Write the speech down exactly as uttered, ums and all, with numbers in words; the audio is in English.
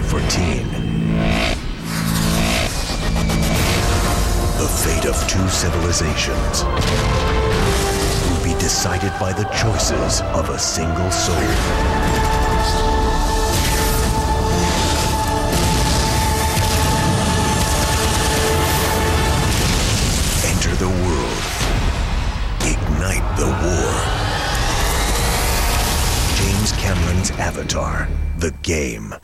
fourteen. The fate of two civilizations will be decided by the choices of a single soul. Enter the world. Ignite the war. James Cameron's Avatar, the game.